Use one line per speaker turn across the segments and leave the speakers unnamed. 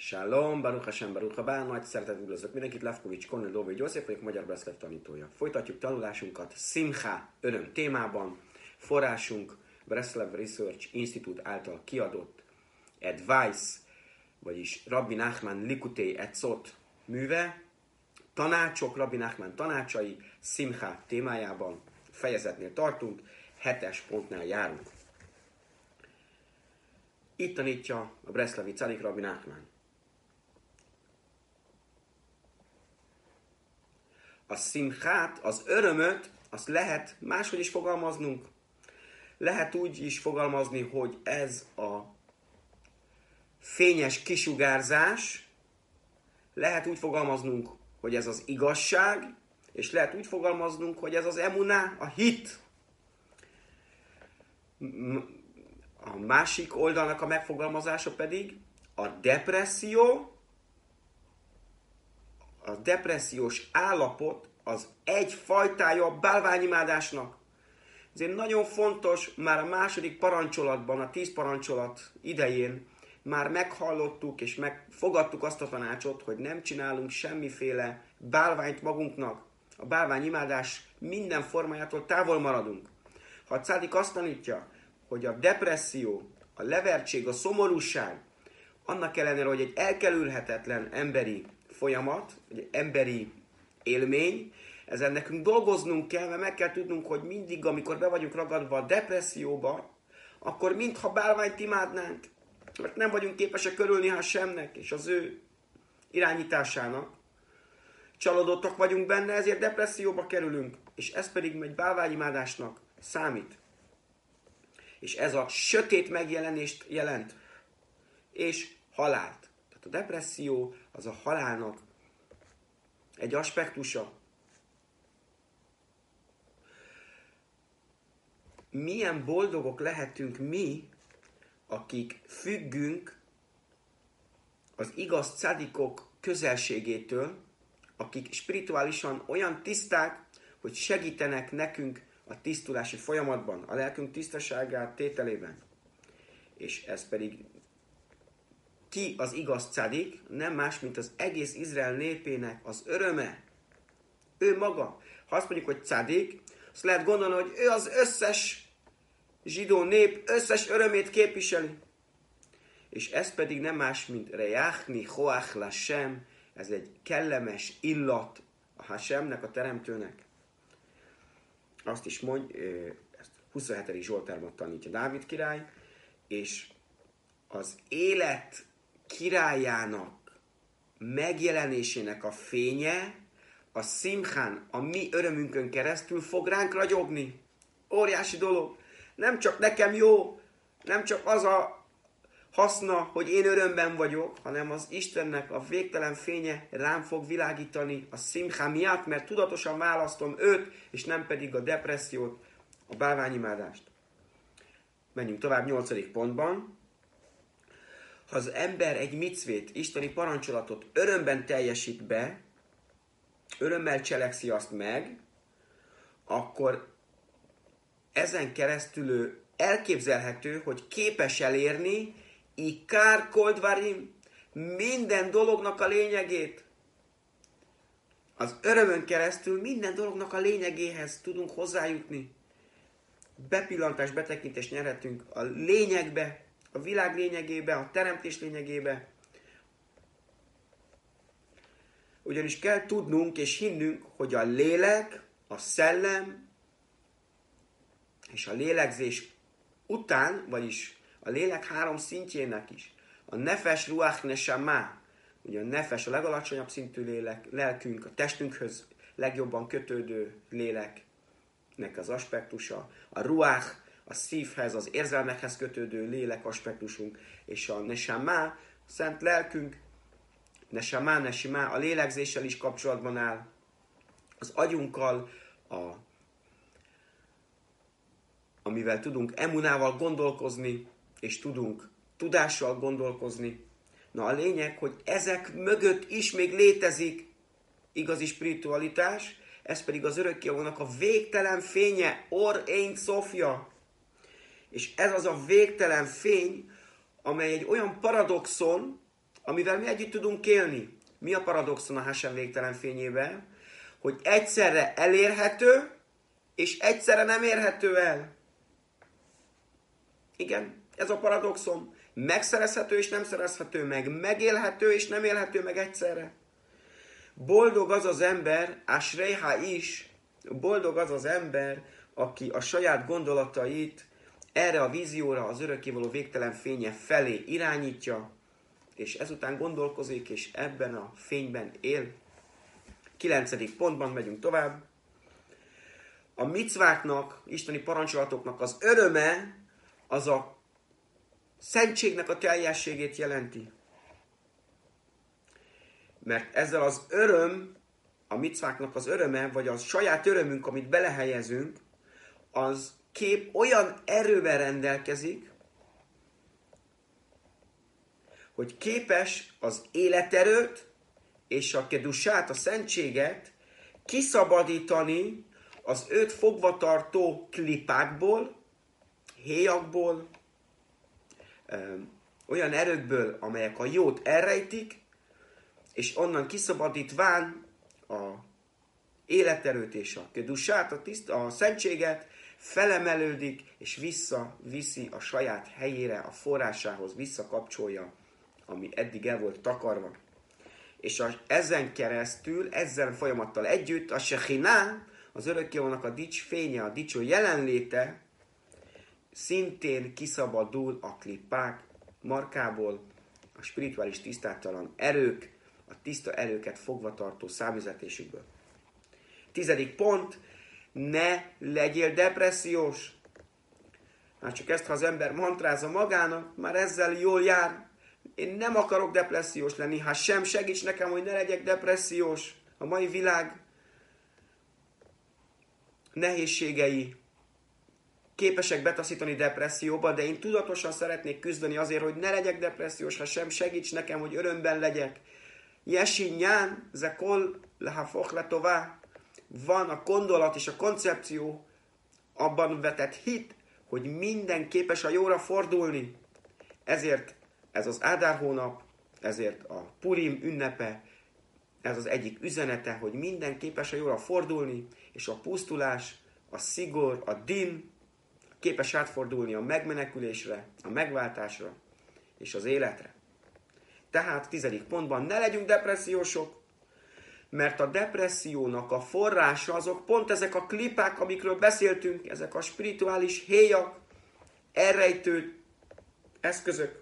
Shalom, Baruch Hashem, Baruch Habá, nagy szeretettel üdvözlök mindenkit, Lefkovics Kornél Dóvai József vagyok, Magyar Breszlev tanítója. Folytatjuk tanulásunkat Simcha öröm témában. Forrásunk Breszlev Research Institute által kiadott Advice, vagyis Rabbi Nachman Likutei Etzot műve, tanácsok, Rabbi Nachman tanácsai Simcha témájában. Fejezetnél tartunk, 7-es pontnál járunk. Itt tanítja a breszlevi cadik Rabbi Nachman. A szimchát, az örömöt, azt lehet máshogy is fogalmaznunk. Lehet úgy is fogalmazni, hogy ez a fényes kisugárzás, lehet úgy fogalmaznunk, hogy ez az igazság, és lehet úgy fogalmaznunk, hogy ez az emuná, a hit. A másik oldalnak a megfogalmazása pedig a depresszió, a depressziós állapot az egy fajtája a bálványimádásnak. Ezért nagyon fontos, már a második parancsolatban, a 10 parancsolat idején már meghallottuk és megfogadtuk azt a tanácsot, hogy nem csinálunk semmiféle bálványt magunknak. A bálványimádás minden formájától távol maradunk. Ha a cádik azt tanítja, hogy a depresszió, a levertség, a szomorúság, annak ellenére, hogy egy elkerülhetetlen emberi folyamat, egy emberi élmény, ezen nekünk dolgoznunk kell, mert meg kell tudnunk, hogy mindig, amikor be vagyunk ragadva a depresszióba, akkor mintha bálványt imádnánk, mert nem vagyunk képesek körülni Hasemnek és az ő irányításának. Csalódottak vagyunk benne, ezért depresszióba kerülünk, és ez pedig egy bálványimádásnak számít. És ez a sötét megjelenést jelent, és halált. Tehát a depresszió az a halálnak egy aspektusa. Milyen boldogok lehetünk mi, akik függünk az igaz cádikok közelségétől, akik spirituálisan olyan tiszták, hogy segítenek nekünk a tisztulási folyamatban, a lelkünk tisztaságát tételében. És ez pedig ki az igaz cádik, nem más, mint az egész Izrael népének az öröme. Ő maga. Ha azt mondjuk, hogy cádik, azt lehet gondolni, hogy ő az összes zsidó nép összes örömét képviseli. És ez pedig nem más, mint Reachni Hoach Lashem, ez egy kellemes illat a Hasemnek, a teremtőnek. Azt is mondja, ezt 27. Zsoltárban tanítja Dávid király, és az élet királyának megjelenésének a fénye a szimchán, a mi örömünkön keresztül fog ránk ragyogni. Óriási dolog. Nem csak nekem jó, nem csak az a haszna, hogy én örömben vagyok, hanem az Istennek a végtelen fénye rám fog világítani a szimchá miatt, mert tudatosan választom őt, és nem pedig a depressziót, a bálványimádást. Menjünk tovább 8. pontban. Ha az ember egy micvét, isteni parancsolatot örömben teljesít be, örömmel cselekszi azt meg, akkor ezen keresztül ő elképzelhető, hogy képes elérni ikár koldvarim, minden dolognak a lényegét. Az örömön keresztül minden dolognak a lényegéhez tudunk hozzájutni. Bepillantás, betekintést nyerhetünk a lényegbe, a világ lényegébe, a teremtés lényegébe. Ugyanis kell tudnunk és hinnünk, hogy a lélek, a szellem és a lélegzés után, vagyis a lélek 3 szintjének is, a nefes, ruach, nesama, ugye a nefes a legalacsonyabb szintű lélek, lelkünk, a testünkhöz legjobban kötődő léleknek az aspektusa, a ruach, a szívhez, az érzelmekhez kötődő lélek aspektusunk, és a nesama, a szent lelkünk, nesama, nesima, a lélegzéssel is kapcsolatban áll, az agyunkkal, amivel tudunk emunával gondolkozni, és tudunk tudással gondolkozni. Na a lényeg, hogy ezek mögött is még létezik igazi spiritualitás, ez pedig az örökkévalónak a végtelen fénye, Or Ein Sofia. És ez az a végtelen fény, amely egy olyan paradoxon, amivel mi együtt tudunk élni. Mi a paradoxon a Hashem végtelen fényében? Hogy egyszerre elérhető, és egyszerre nem érhető el. Igen, ez a paradoxon. Megszerezhető és nem szerezhető meg. Megélhető és nem élhető meg egyszerre. Boldog az az ember, Asreiha is, boldog az az ember, aki a saját gondolatait erre a vízióra, az örökkévaló végtelen fénye felé irányítja, és ezután gondolkozik, és ebben a fényben él. 9. pontban megyünk tovább. A micváknak, isteni parancsolatoknak az öröme, az a szentségnek a teljességét jelenti. Mert ezzel az öröm, a micváknak az öröme, vagy a saját örömünk, amit belehelyezünk, az kép olyan erővel rendelkezik, hogy képes az életerőt és a kedusát, a szentséget kiszabadítani az őt fogvatartó klipákból, héjakból, olyan erőkből, amelyek a jót elrejtik, és onnan kiszabadítván a életerőt és a kedusát, a szentséget, felemelődik, és visszaviszi a saját helyére, a forrásához, visszakapcsolja, ami eddig el volt takarva. És ezen keresztül, ezzel folyamattal együtt a Shechiná, az örökkévalónak a dics fénye, a dicső jelenléte szintén kiszabadul a klippák markából, a spirituális tisztátalan erők, a tiszta erőket fogva tartó számüzetésükből. 10. pont, ne legyél depressziós. Már csak ezt, ha az ember mantrázza magának, már ezzel jól jár. Én nem akarok depressziós lenni, ha sem segíts nekem, hogy ne legyek depressziós. A mai világ nehézségei képesek betaszítani depresszióba, de én tudatosan szeretnék küzdeni azért, hogy ne legyek depressziós, ha sem segíts nekem, hogy örömben legyek. Jesi nyán, zekol lehafoch letová. Van a gondolat és a koncepció, abban vetett hit, hogy minden képes a jóra fordulni. Ezért ez az Ádár hónap, ezért a Purim ünnepe, ez az egyik üzenete, hogy minden képes a jóra fordulni, és a pusztulás, a szigor, a din képes átfordulni a megmenekülésre, a megváltásra és az életre. Tehát 10. pontban ne legyünk depressziósok, mert a depressziónak a forrása azok pont ezek a klipák, amikről beszéltünk, ezek a spirituális héjak, elrejtő eszközök,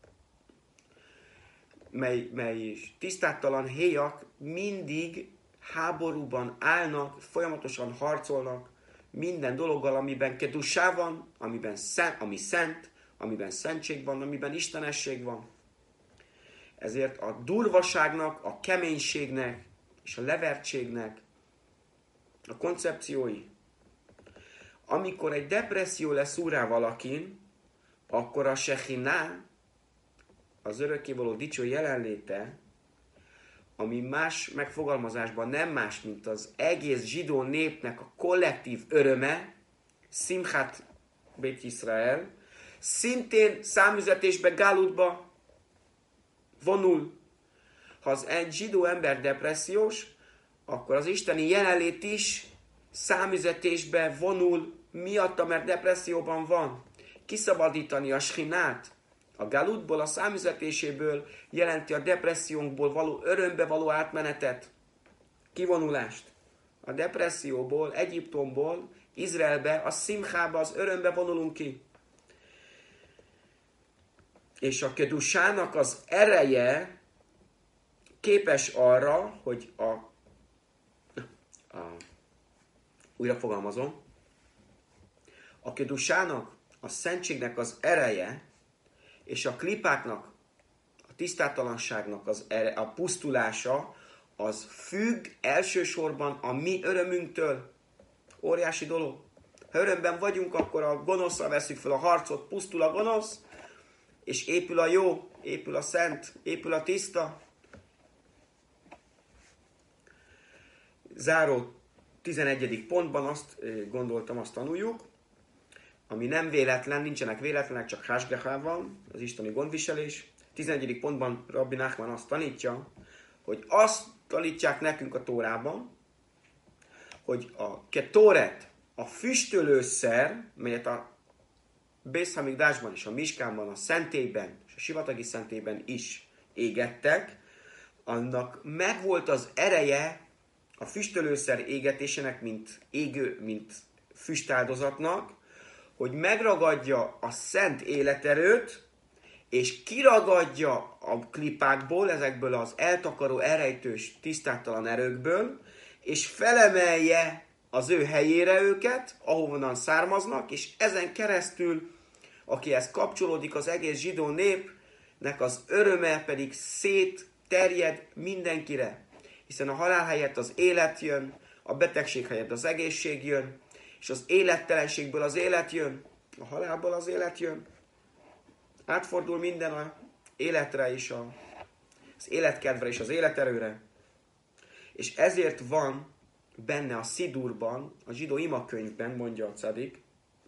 mely tisztátalan héjak mindig háborúban állnak, folyamatosan harcolnak minden dologgal, amiben kedusá van, ami szent, amiben szentség van, amiben istenesség van. Ezért a durvaságnak, a keménységnek és a levertségnek a koncepciói. Amikor egy depresszió lesz úrrá valakin, akkor a Shechiná, az örökkévaló dicső jelenléte, ami más megfogalmazásban nem más, mint az egész zsidó népnek a kollektív öröme, Simchat Beit Yisrael, szintén számüzetésbe, gálutba vonul. Ha az egy zsidó ember depressziós, akkor az isteni jelenlét is számüzetésbe vonul miatta, mert depresszióban van. Kiszabadítani a Sechinát a galutból, a számüzetéséből jelenti a depressziónkból való örömbe való átmenetet, kivonulást. A depresszióból, Egyiptomból, Izraelbe, a szimchába, az örömbe vonulunk ki. És a kedusának az ereje képes arra, hogy újra fogalmazom, a kedusának, a szentségnek az ereje, és a klipáknak, a tisztátalanságnak a pusztulása, az függ elsősorban a mi örömünktől. Óriási dolog. Ha örömben vagyunk, akkor a gonoszra veszük fel a harcot, pusztul a gonosz, és épül a jó, épül a szent, épül a tiszta. Záró 11. pontban azt gondoltam, azt tanuljuk, ami nem véletlen, nincsenek véletlenek, csak hásgehá van, az isteni gondviselés. 11. pontban Rabbi Nachman azt tanítja, hogy azt tanítják nekünk a Tórában, hogy a ketoret, a füstölőszer, melyet a Bész Hamikdásban és a Miskánban, a szentélyben és a sivatagi szentélyben is égettek, annak megvolt az ereje a füstölőszer égetésének, mint füstáldozatnak, hogy megragadja a szent életerőt, és kiragadja a klipákból, ezekből az eltakaró, elrejtős, tisztátalan erőkből, és felemelje az ő helyére őket, ahonnan származnak, és ezen keresztül, akihez kapcsolódik az egész zsidó népnek az öröme pedig szétterjed mindenkire. Hiszen a halál helyett az élet jön, a betegség helyett az egészség jön, és az élettelenségből az élet jön, a halálból az élet jön. Átfordul minden az életre és az életkedvre és az életerőre. És ezért van benne a Szidurban, a zsidó imakönyvben, mondja a Cadik,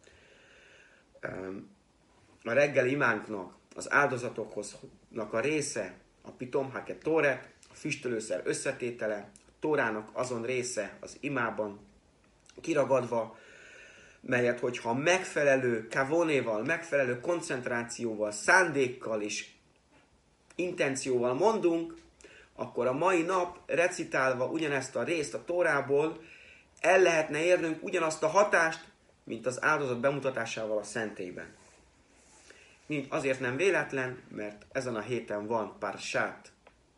a reggeli imánknak, az áldozatoknak a része, a pitom haketoret, a füstölőszer összetétele, a Tórának azon része az imában kiragadva, melyet, hogyha megfelelő kavonéval, megfelelő koncentrációval, szándékkal és intencióval mondunk, akkor a mai nap recitálva ugyanezt a részt a Tórából el lehetne érnünk ugyanazt a hatást, mint az áldozat bemutatásával a szentélyben. Azért nem véletlen, mert ezen a héten van Parsát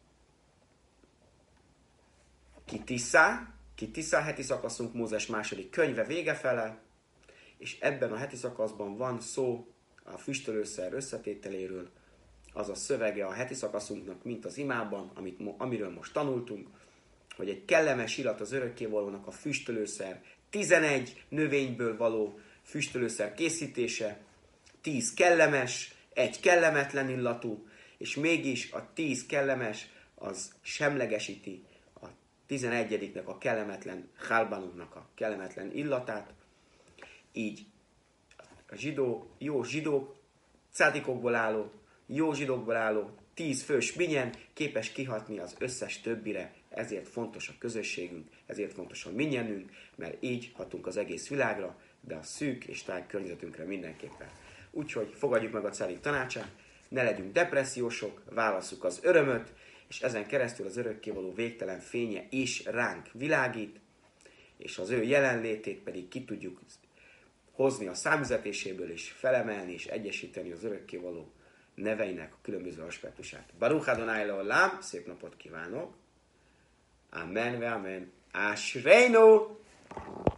Kitisza, heti szakaszunk Mózes második könyve vége fele, és ebben a heti szakaszban van szó a füstölőszer összetételéről, az a szövege a heti szakaszunknak, mint az imában, amiről most tanultunk, hogy egy kellemes illat az örökkévalónak a füstölőszer, 11 növényből való füstölőszer készítése, 10 kellemes, egy kellemetlen illatú, és mégis a 10 kellemes az semlegesíti a 11-nek a kellemetlen hálbanumnak a kellemetlen illatát. Így a jó zsidók, cádikokból álló, jó zsidókból álló 10 fős minyen képes kihatni az összes többire. Ezért fontos a közösségünk, ezért fontos a minyenünk, mert így hatunk az egész világra, de a szűk és tág környezetünkre mindenképpen. Úgyhogy fogadjuk meg a Cádik tanácsát, ne legyünk depressziósok, válasszuk az örömöt, és ezen keresztül az örökkévaló végtelen fénye is ránk világít, és az ő jelenlétét pedig ki tudjuk hozni a számüzetéséből, és felemelni, és egyesíteni az örökkévaló neveinek a különböző aspektusát. Baruch Adonai Leolam, szép napot kívánok! Amen ve amen. Ashreinu!